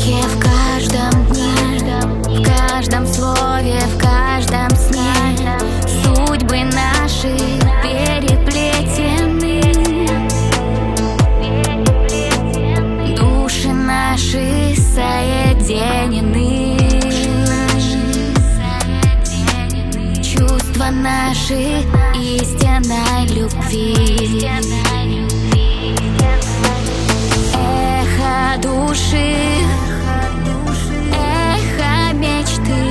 вдохе, в каждом дне, в каждом слове, в каждом сне. Судьбы наши переплетены, души наши соединены, чувства наши истинной любви. Эхо души, эхо мечты,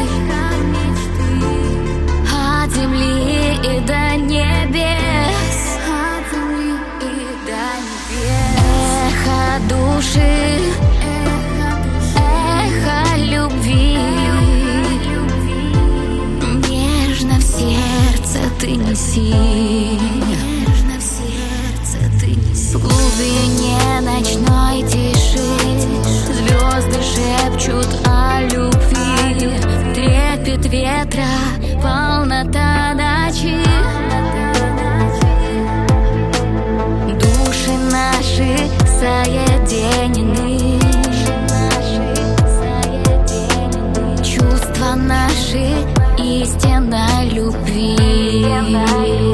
от земли и до небес, эхо души, эхо любви. Нежно в сердце ты неси, в глубине ночной тиши звезды шепчут о любви. Трепет ветра, полнота ночи. Души наши соединены, чувства наши истинной любви.